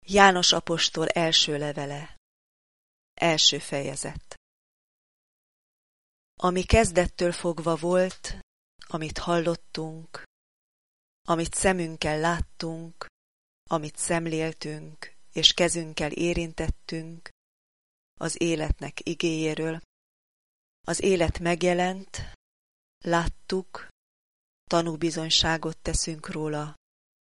János apostol első levele, első fejezet. Ami kezdettől fogva volt, amit hallottunk, amit szemünkkel láttunk, amit szemléltünk, és kezünkkel érintettünk, az életnek igéjéről. Az élet megjelent, láttuk, tanúbizonyságot teszünk róla,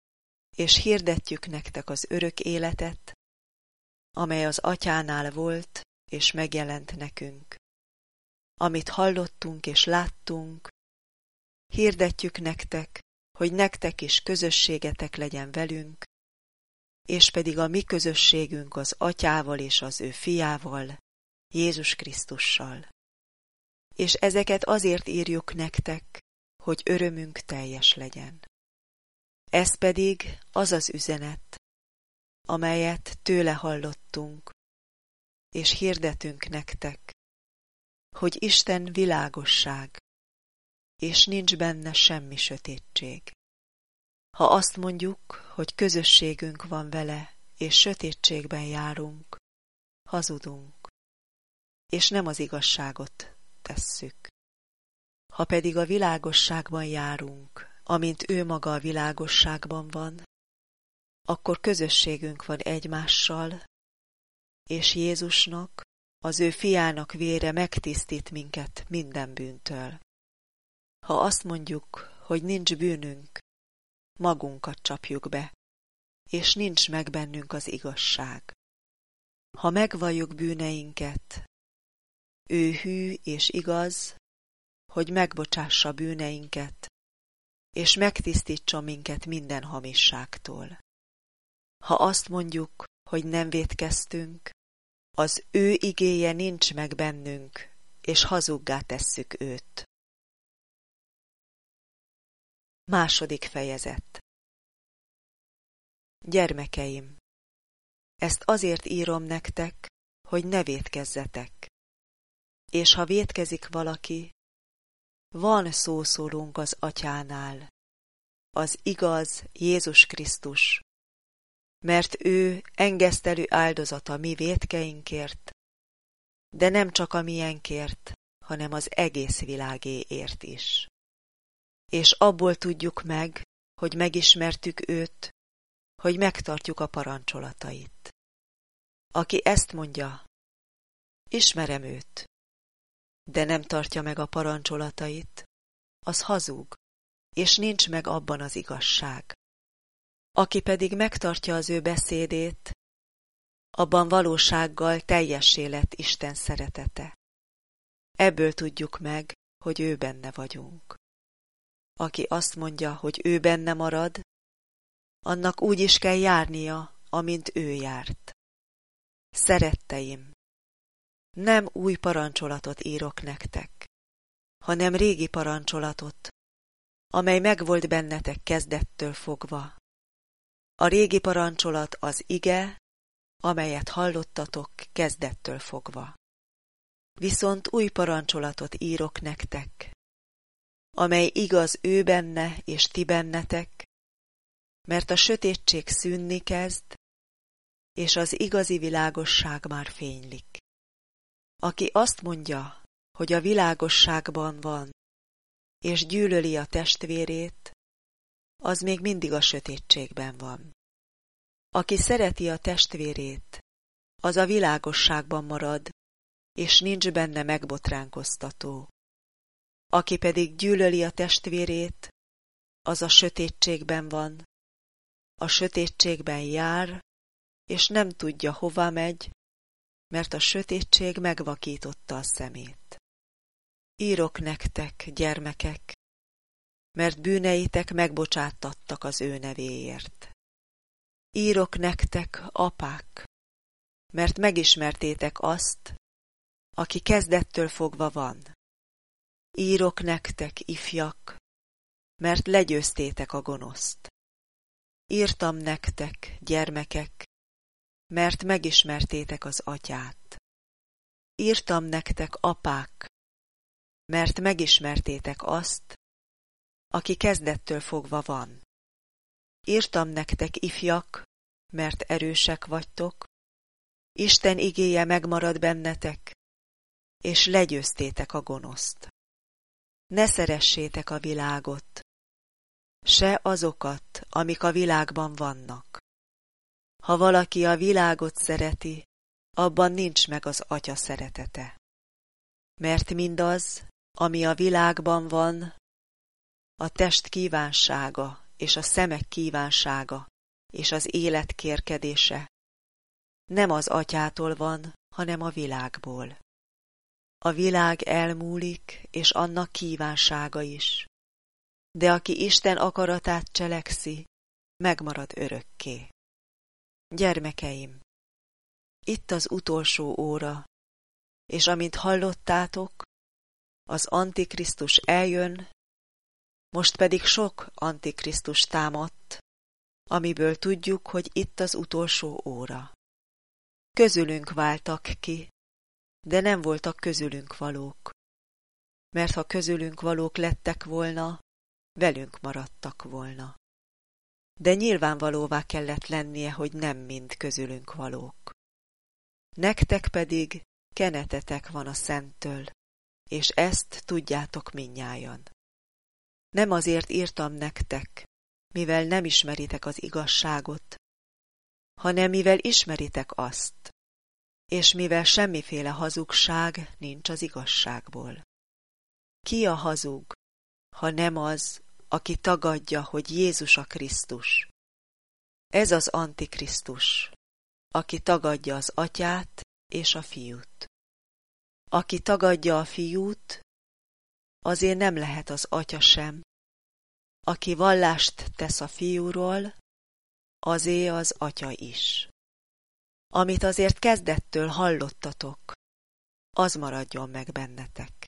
és hirdetjük nektek az örök életet, amely az Atyánál volt, és megjelent nekünk. Amit hallottunk és láttunk, hirdetjük nektek, hogy nektek is közösségetek legyen velünk, és pedig a mi közösségünk az Atyával és az ő Fiával, Jézus Krisztussal. És ezeket azért írjuk nektek, hogy örömünk teljes legyen. Ez pedig az az üzenet, amelyet tőle hallottunk, és hirdetünk nektek, hogy Isten világosság, és nincs benne semmi sötétség. Ha azt mondjuk, hogy közösségünk van vele, és sötétségben járunk, hazudunk, és nem az igazságot tesszük. Ha pedig a világosságban járunk, amint ő maga a világosságban van, akkor közösségünk van egymással, és Jézusnak, az ő fiának vére megtisztít minket minden bűntől. Ha azt mondjuk, hogy nincs bűnünk, magunkat csapjuk be, és nincs meg bennünk az igazság. Ha megvalljuk bűneinket, ő hű és igaz, hogy megbocsássa bűneinket, és megtisztítsa minket minden hamisságtól. Ha azt mondjuk, hogy nem vétkeztünk, az ő igéje nincs meg bennünk, és hazuggá tesszük őt. Második fejezet. Gyermekeim, ezt azért írom nektek, hogy ne vétkezzetek. És ha vétkezik valaki, van szószólónk az Atyánál, az igaz Jézus Krisztus, mert ő engesztelő áldozata mi vétkeinkért, de nem csak a miénkért, hanem az egész világéért is. És abból tudjuk meg, hogy megismertük őt, hogy megtartjuk a parancsolatait. Aki ezt mondja, ismerem őt, de nem tartja meg a parancsolatait, az hazug, és nincs meg abban az igazság. Aki pedig megtartja az ő beszédét, abban valósággal teljessé lett Isten szeretete. Ebből tudjuk meg, hogy ő benne vagyunk. Aki azt mondja, hogy ő benne marad, annak úgy is kell járnia, amint ő járt. Szeretteim, nem új parancsolatot írok nektek, hanem régi parancsolatot, amely megvolt bennetek kezdettől fogva. A régi parancsolat az ige, amelyet hallottatok kezdettől fogva. Viszont új parancsolatot írok nektek, amely igaz ő benne és ti bennetek, mert a sötétség szűnni kezd, és az igazi világosság már fénylik. Aki azt mondja, hogy a világosságban van, és gyűlöli a testvérét, az még mindig a sötétségben van. Aki szereti a testvérét, az a világosságban marad, és nincs benne megbotránkoztató. Aki pedig gyűlöli a testvérét, az a sötétségben van, a sötétségben jár, és nem tudja, hova megy, mert a sötétség megvakította a szemét. Írok nektek, gyermekek, mert bűneitek megbocsátattak az ő nevéért. Írok nektek, apák, mert megismertétek azt, aki kezdettől fogva van. Írok nektek, ifjak, mert legyőztétek a gonoszt. Írtam nektek, gyermekek, mert megismertétek az Atyát. Írtam nektek, apák, mert megismertétek azt, aki kezdettől fogva van. Írtam nektek, ifjak, mert erősek vagytok, Isten igéje megmarad bennetek, és legyőztétek a gonoszt. Ne szeressétek a világot, se azokat, amik a világban vannak. Ha valaki a világot szereti, abban nincs meg az Atya szeretete. Mert mindaz, ami a világban van, a test kívánsága és a szemek kívánsága és az élet kérkedése, nem az Atyától van, hanem a világból. A világ elmúlik, és annak kívánsága is, de aki Isten akaratát cselekszi, megmarad örökké. Gyermekeim, itt az utolsó óra, és amint hallottátok, az Antikrisztus eljön, most pedig sok Antikrisztus támadt, amiből tudjuk, hogy itt az utolsó óra. Közülünk váltak ki, de nem voltak közülünk valók, mert ha közülünk valók lettek volna, velünk maradtak volna. De nyilvánvalóvá kellett lennie, hogy nem mind közülünk valók. Nektek pedig kenetetek van a Szenttől, és ezt tudjátok mindnyájan. Nem azért írtam nektek, mivel nem ismeritek az igazságot, hanem mivel ismeritek azt, és mivel semmiféle hazugság nincs az igazságból. Ki a hazug, ha nem az, aki tagadja, hogy Jézus a Krisztus? Ez az Antikrisztus, aki tagadja az Atyát és a Fiút. Aki tagadja a Fiút, azért nem lehet az Atya sem. Aki vallást tesz a Fiúról, azé az Atya is. Amit azért kezdettől hallottatok, az maradjon meg bennetek.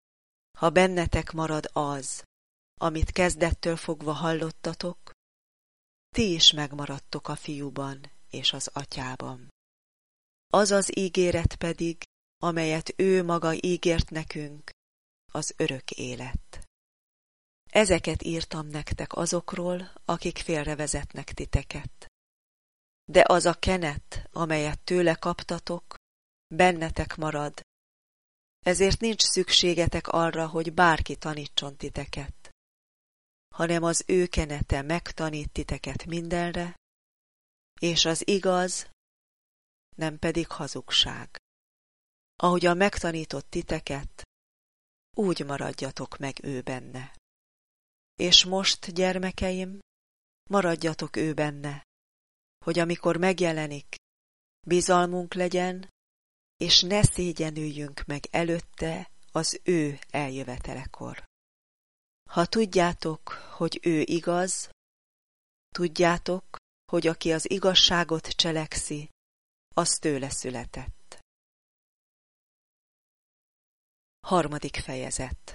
Ha bennetek marad az, amit kezdettől fogva hallottatok, ti is megmaradtok a Fiúban és az Atyában. Az az ígéret pedig, amelyet ő maga ígért nekünk, az örök élet. Ezeket írtam nektek azokról, akik félrevezetnek titeket. De az a kenet, amelyet tőle kaptatok, bennetek marad, ezért nincs szükségetek arra, hogy bárki tanítson titeket, hanem az ő kenete megtanít titeket mindenre, és az igaz, nem pedig hazugság. Ahogyan megtanított titeket, úgy maradjatok meg ő benne. És most, gyermekeim, maradjatok ő benne, hogy amikor megjelenik, bizalmunk legyen, és ne szégyenüljünk meg előtte az ő eljövetelekor. Ha tudjátok, hogy ő igaz, tudjátok, hogy aki az igazságot cselekszi, az tőle született. 3. fejezet.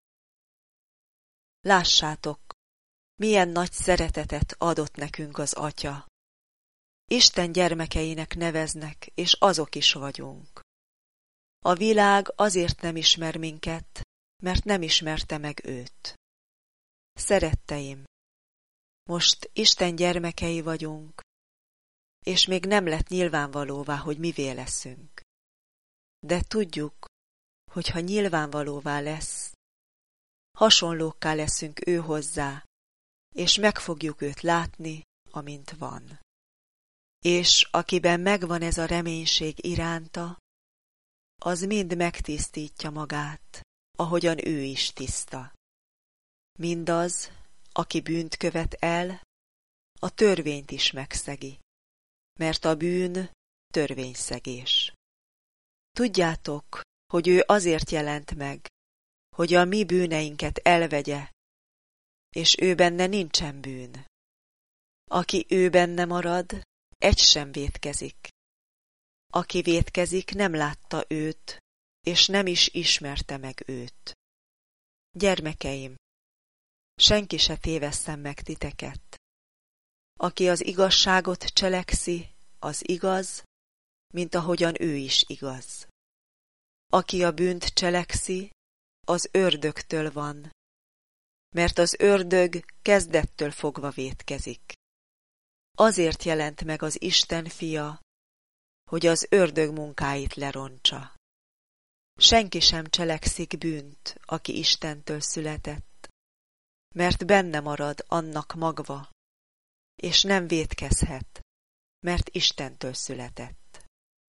Lássátok, milyen nagy szeretetet adott nekünk az Atya. Isten gyermekeinek neveznek, és azok is vagyunk. A világ azért nem ismer minket, mert nem ismerte meg őt. Szeretteim, most Isten gyermekei vagyunk, és még nem lett nyilvánvalóvá, hogy mivé leszünk. De tudjuk, hogy ha nyilvánvalóvá lesz, hasonlókká leszünk ő hozzá, és meg fogjuk őt látni, amint van. És akiben megvan ez a reménység iránta, az mind megtisztítja magát, ahogyan ő is tiszta. Mindaz, aki bűnt követ el, a törvényt is megszegi, mert a bűn törvényszegés. Tudjátok, hogy ő azért jelent meg, hogy a mi bűneinket elvegye, és ő benne nincsen bűn. Aki ő benne marad, egy sem vétkezik. Aki vétkezik, nem látta őt, és nem is ismerte meg őt. Gyermekeim, senki se tévesszen meg titeket. Aki az igazságot cselekszi, az igaz, mint ahogyan ő is igaz. Aki a bűnt cselekszi, az ördögtől van, mert az ördög kezdettől fogva vétkezik. Azért jelent meg az Isten fia, hogy az ördög munkáit lerontsa. Senki sem cselekszik bűnt, aki Istentől született, mert benne marad annak magva, és nem vétkezhet, mert Istentől született.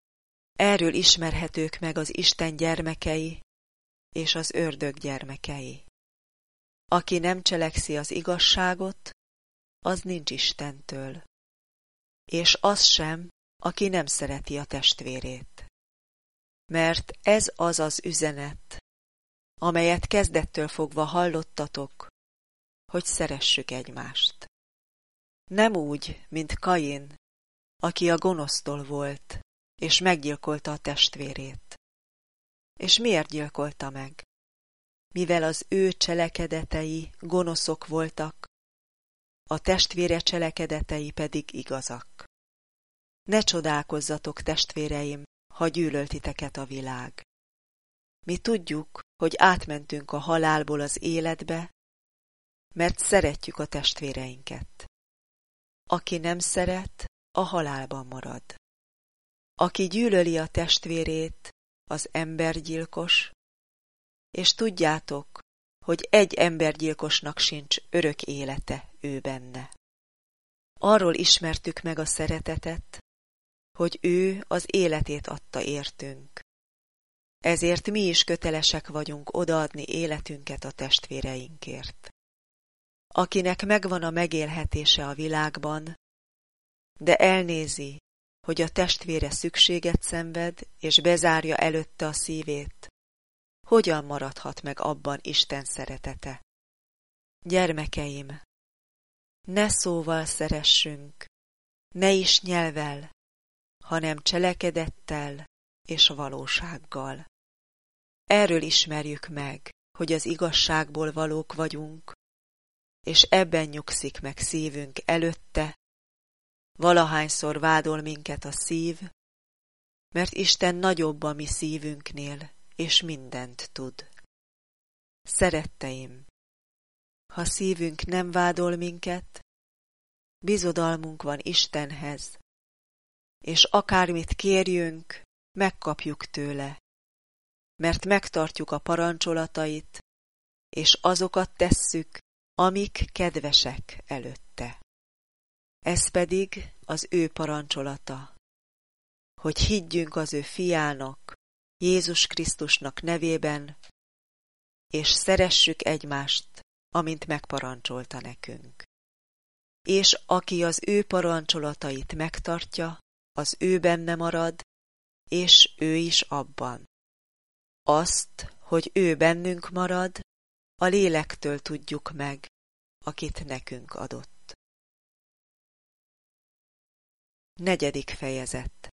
Erről ismerhetők meg az Isten gyermekei és az ördög gyermekei. Aki nem cselekszi az igazságot, az nincs Istentől, és az sem, aki nem szereti a testvérét. Mert ez az az üzenet, amelyet kezdettől fogva hallottatok, hogy szeressük egymást. Nem úgy, mint Kain, aki a gonosztól volt, és meggyilkolta a testvérét. És miért gyilkolta meg? Mivel az ő cselekedetei gonoszok voltak, a testvére cselekedetei pedig igazak. Ne csodálkozzatok, testvéreim, ha gyűlöl titeket a világ. Mi tudjuk, hogy átmentünk a halálból az életbe, mert szeretjük a testvéreinket. Aki nem szeret, a halálban marad. Aki gyűlöli a testvérét, az embergyilkos, és tudjátok, hogy egy embergyilkosnak sincs örök élete ő benne. Arról ismertük meg a szeretetet, hogy ő az életét adta értünk. Ezért mi is kötelesek vagyunk odaadni életünket a testvéreinkért. Akinek megvan a megélhetése a világban, de elnézi, hogy a testvére szükséget szenved, és bezárja előtte a szívét, hogyan maradhat meg abban Isten szeretete? Gyermekeim, ne szóval szeressünk, ne is nyelvvel, hanem cselekedettel és valósággal. Erről ismerjük meg, hogy az igazságból valók vagyunk, és ebben nyugszik meg szívünk előtte, valahányszor vádol minket a szív, mert Isten nagyobb a mi szívünknél, és mindent tud. Szeretteim, ha szívünk nem vádol minket, bizodalmunk van Istenhez, és akármit kérjünk, megkapjuk tőle, mert megtartjuk a parancsolatait, és azokat tesszük, amik kedvesek előtte. Ez pedig az ő parancsolata, hogy higgyünk az ő fiának, Jézus Krisztusnak nevében, és szeressük egymást, amint megparancsolta nekünk. És aki az ő parancsolatait megtartja, az ő benne marad, és ő is abban. Azt, hogy ő bennünk marad, a lélektől tudjuk meg, akit nekünk adott. 4. fejezet.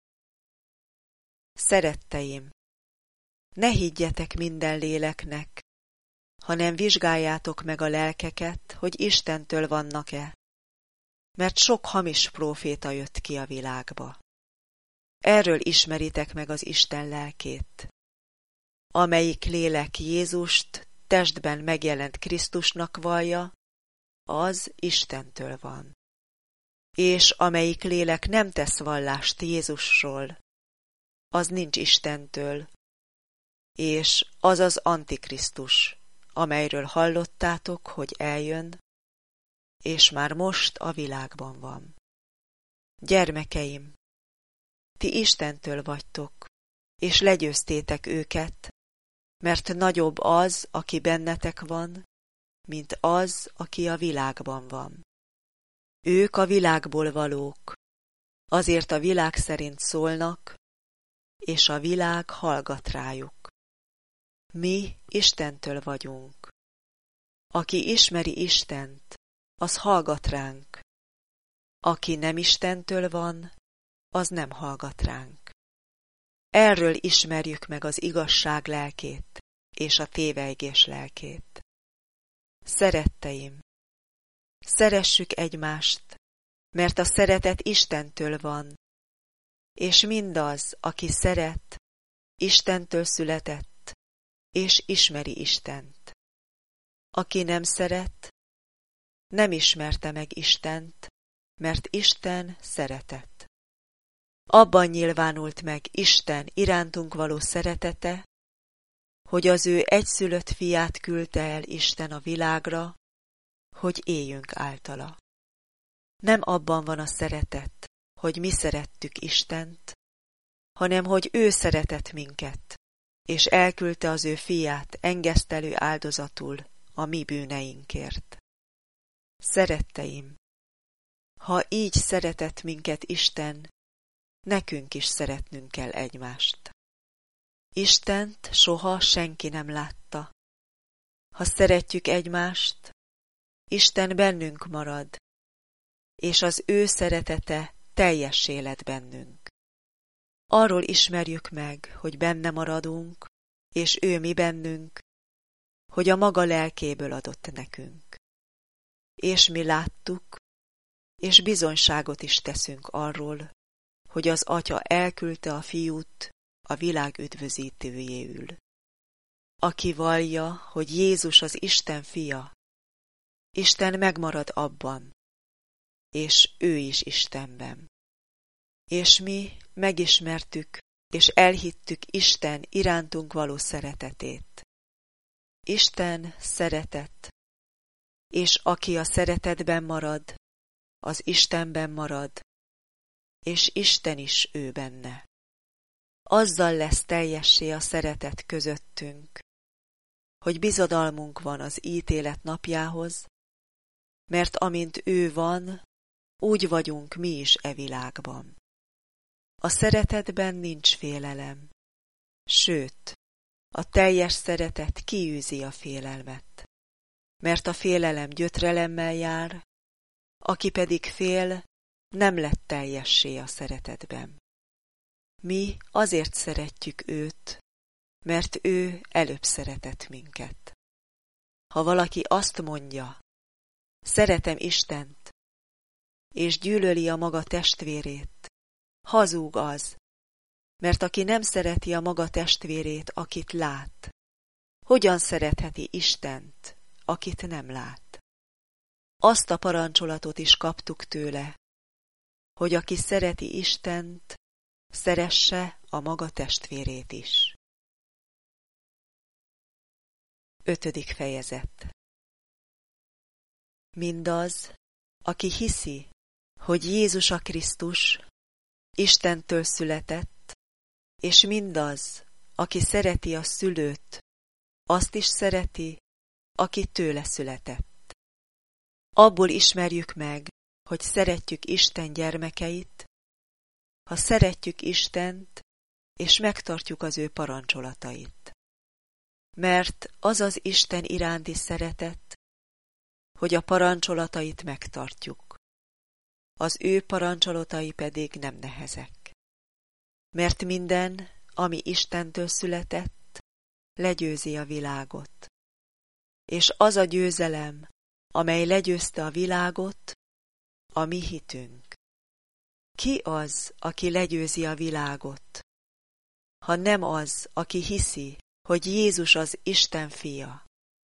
Szeretteim, ne higgyetek minden léleknek, hanem vizsgáljátok meg a lelkeket, hogy Istentől vannak-e, mert sok hamis próféta jött ki a világba. Erről ismeritek meg az Isten lelkét, amelyik lélek Jézust testben megjelent Krisztusnak vallja, az Istentől van. És amelyik lélek nem tesz vallást Jézusról, az nincs Istentől, és az az Antikrisztus, amelyről hallottátok, hogy eljön, és már most a világban van. Gyermekeim, ti Istentől vagytok, és legyőztétek őket, mert nagyobb az, aki bennetek van, mint az, aki a világban van. Ők a világból valók, azért a világ szerint szólnak, és a világ hallgat rájuk. Mi Istentől vagyunk. Aki ismeri Istent, az hallgat ránk. Aki nem Istentől van, az nem hallgat ránk. Erről ismerjük meg az igazság lelkét és a tévejgés lelkét. Szeretteim, szeressük egymást, mert a szeretet Istentől van, és mindaz, aki szeret, Istentől született, és ismeri Istent. Aki nem szeret, nem ismerte meg Istent, mert Isten szeretet. Abban nyilvánult meg Isten irántunk való szeretete, hogy az ő egyszülött fiát küldte el Isten a világra, hogy éljünk általa. Nem abban van a szeretet, hogy mi szerettük Istent, hanem hogy ő szeretett minket, és elküldte az ő fiát engesztelő áldozatul a mi bűneinkért. Szeretteim, ha így szeretett minket Isten, nekünk is szeretnünk kell egymást. Istent soha senki nem látta. Ha szeretjük egymást, Isten bennünk marad, és az ő szeretete teljessé lett bennünk. Arról ismerjük meg, hogy benne maradunk, és ő mi bennünk, hogy a maga lelkéből adott nekünk. És mi láttuk, és bizonyságot is teszünk arról, hogy az Atya elküldte a Fiút a világ üdvözítőjéül. Aki vallja, hogy Jézus az Isten fia, Isten megmarad abban, és ő is Istenben. És mi megismertük, és elhittük Isten irántunk való szeretetét. Isten szeretet, és aki a szeretetben marad, az Istenben marad, és Isten is ő benne. Azzal lesz teljessé a szeretet közöttünk, hogy bizodalmunk van az ítélet napjához, mert amint ő van, úgy vagyunk mi is e világban. A szeretetben nincs félelem, sőt, a teljes szeretet kiűzi a félelmet, mert a félelem gyötrelemmel jár, aki pedig fél, nem lett teljessé a szeretetben. Mi azért szeretjük őt, mert ő előbb szeretett minket. Ha valaki azt mondja, szeretem Istent, és gyűlöli a maga testvérét, hazug az, mert aki nem szereti a maga testvérét, akit lát, hogyan szeretheti Istent, akit nem lát? Azt a parancsolatot is kaptuk tőle, hogy aki szereti Istent, szeresse a maga testvérét is. 5. fejezet. Mindaz, aki hiszi, hogy Jézus a Krisztus, Istentől született, és mindaz, aki szereti a szülőt, azt is szereti, aki tőle született. Abból ismerjük meg, hogy szeretjük Isten gyermekeit, ha szeretjük Istent, és megtartjuk az ő parancsolatait. Mert az az Isten iránti szeretet, hogy a parancsolatait megtartjuk. Az ő parancsolatai pedig nem nehezek. Mert minden, ami Istentől született, legyőzi a világot. És az a győzelem, amely legyőzte a világot, a mi hitünk. Ki az, aki legyőzi a világot, ha nem az, aki hiszi, hogy Jézus az Isten fia?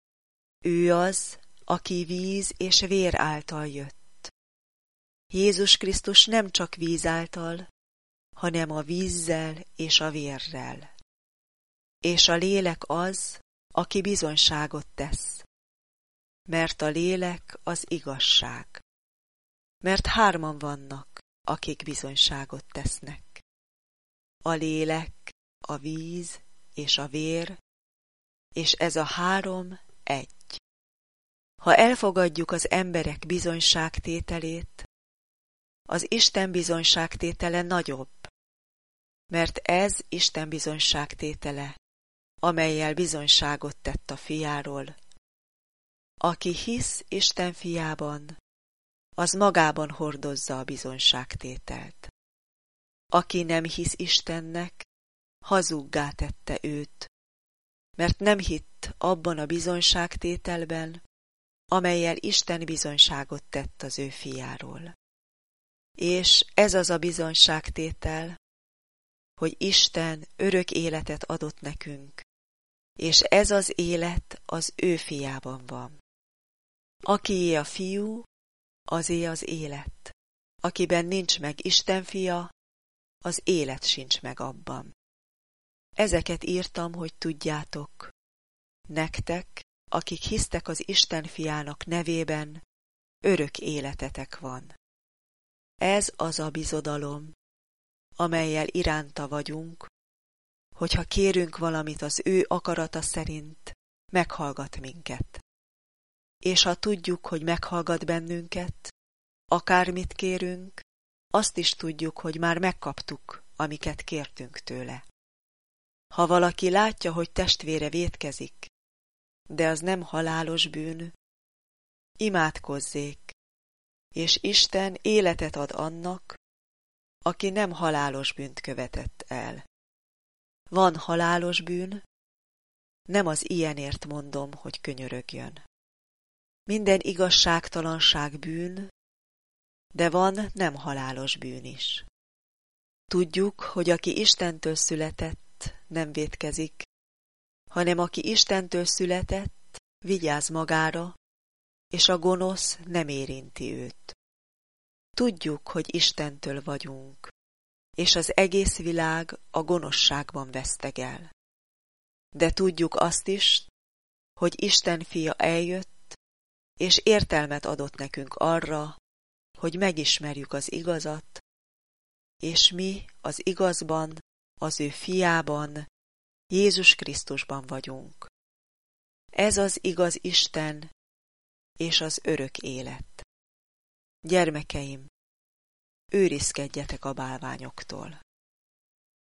Ő az, aki víz és vér által jött. Jézus Krisztus nem csak víz által, hanem a vízzel és a vérrel. És a lélek az, aki bizonyságot tesz, mert a lélek az igazság. Mert 3 vannak, akik bizonyságot tesznek. A lélek, a víz és a vér, és ez a 3 egy. Ha elfogadjuk az emberek bizonyságtételét, az Isten bizonyságtétele nagyobb, mert ez Isten bizonyságtétele, amellyel bizonyságot tett a fiáról. Aki hisz Isten fiában, az magában hordozza a bizonyságtételt. Aki nem hisz Istennek, hazuggá tette őt, mert nem hitt abban a bizonyságtételben, amellyel Isten bizonyságot tett az ő fiáról. És ez az a bizonyságtétel, hogy Isten örök életet adott nekünk, és ez az élet az ő fiában van. Akié a fiú, azé az élet. Akiben nincs meg Isten fia, az élet sincs meg abban. Ezeket írtam, hogy tudjátok, nektek, akik hisztek az Isten fiának nevében, örök életetek van. Ez az a bizodalom, amellyel iránta vagyunk, hogyha kérünk valamit az ő akarata szerint, meghallgat minket. És ha tudjuk, hogy meghallgat bennünket, akármit kérünk, azt is tudjuk, hogy már megkaptuk, amiket kértünk tőle. Ha valaki látja, hogy testvére vétkezik, de az nem halálos bűn, imádkozzék, és Isten életet ad annak, aki nem halálos bűnt követett el. Van halálos bűn, nem az ilyenért mondom, hogy könyörögjön. Minden igazságtalanság bűn, de van nem halálos bűn is. Tudjuk, hogy aki Istentől született, nem vétkezik, hanem aki Istentől született, vigyáz magára, és a gonosz nem érinti őt. Tudjuk, hogy Istentől vagyunk, és az egész világ a gonoszságban vesztegel. De tudjuk azt is, hogy Isten fia eljött, és értelmet adott nekünk arra, hogy megismerjük az igazat, és mi az igazban, az ő fiában, Jézus Krisztusban vagyunk. Ez az igaz Isten és az örök élet. Gyermekeim, őrizkedjetek a bálványoktól.